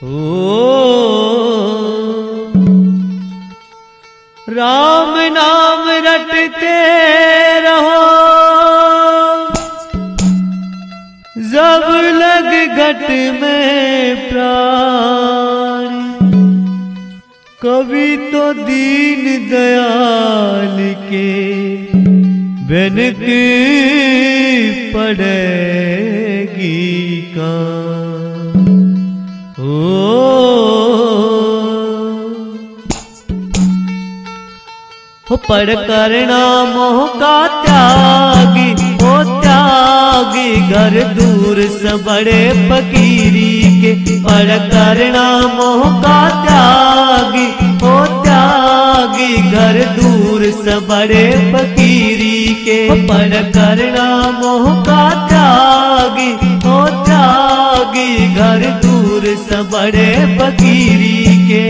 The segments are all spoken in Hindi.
राम नाम रटते रहो, जब लग घट में प्राण। कभी तो दीन दयाल के बेनक पड़ेगी का। हो पढ़ करना मोह का त्यागी, ओ त्यागी घर दूर से बड़े फकीरी के। पढ़ करना मोह का त्यागी, ओ त्यागी घर दूर से बड़े फकीरी के। पढ़ करना मोह का त्यागी, ओ त्यागी घर दूर से बड़े फकीरी के।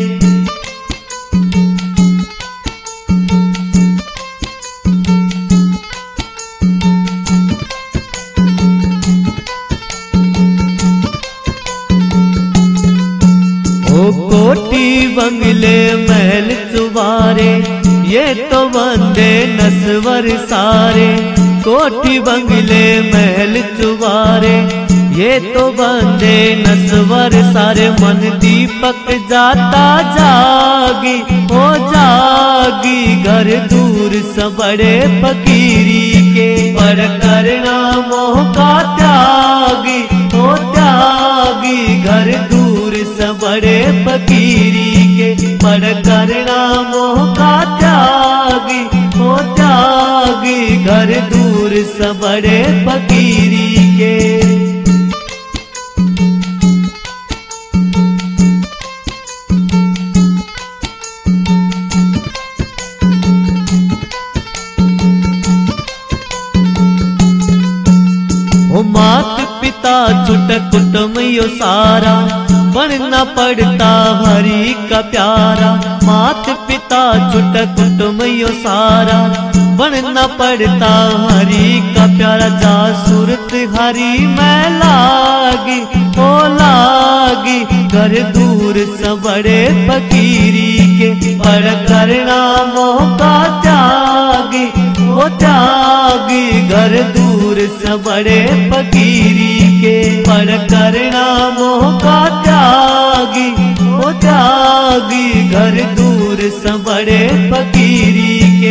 कोटी बंगले महल चुबारे, ये तो बंदे नस्वर सारे। कोठी बंगले महल चुबारे, ये तो बंदे नस्वर सारे। मन दीपक जाता जागी, ओ जागी घर दूर से बड़े फकीरी के। पढ़ करना मोह का त्यागी, ओ त्यागी घर दूर से बड़े फकीरी के। पढ़ करना मोह का त्यागी, ओ त्यागी घर दूर से बड़े फकीरी के। मात पिता छुट कुटुंब यो सारा, बनना पड़ता हरि का प्यारा। मात पिता छुट कुटुंब यो सारा, बनना पड़ता हरि का प्यारा। जा सूरत हरि में लागी, ओ लागी घर दूर से बड़े फकीरी के। पढ़ करना मोह का त्यागी, ओ त्यागी घर दूर से बड़े फकीरी के। पढ़ करना मोह का त्यागी, ओ त्यागी घर दूर से बड़े फकीरी के।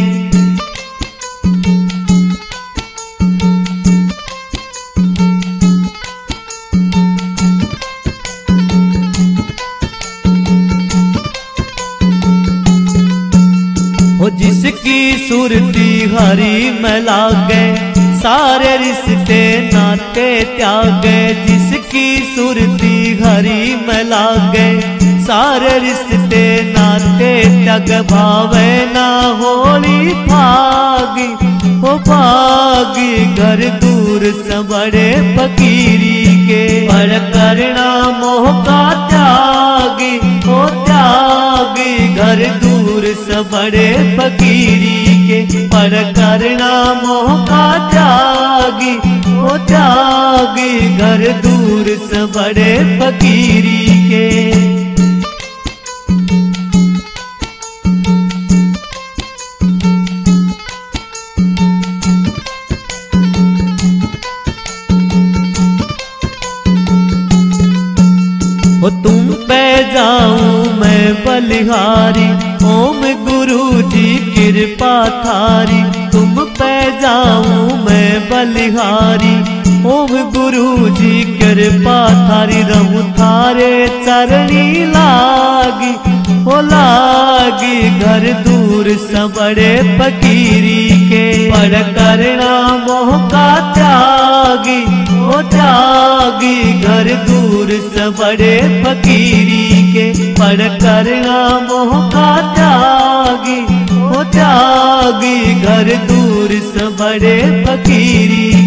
हो जिसकी सुरती हरि में लागे, सारे रिश्ते नाते त्यागे। जिसकी सुरती हरि में लागे, सारे रिश्ते नाते त्याग। भावे ना होली भागी, हो भागी घर दूर से बड़े फकीरी के। पढ़ करना मोह का त्यागी, ओ त्यागी घर दूर से बड़े फकीरी के। पढ़ करना मोह का त्यागी, ओ त्यागी घर दूर से बड़े फकीरी के। हो तुम पे जाऊं मैं बलिहारी, ओम गुरु जी कृपा थारी। तुम पे जाऊं मैं बलिहारी, ओम गुरु जी कृपा थारी। रहूं थारे चरणी लागी, हो लागी घर दूर से बड़े फकीरी के। पढ़ करना मोह का त्यागी, ओ त्यागी घर दूर से बड़े फकीरी के। पढ़ करना मोह का त्यागी, ओ त्यागी घर दूर से बड़े फकीरी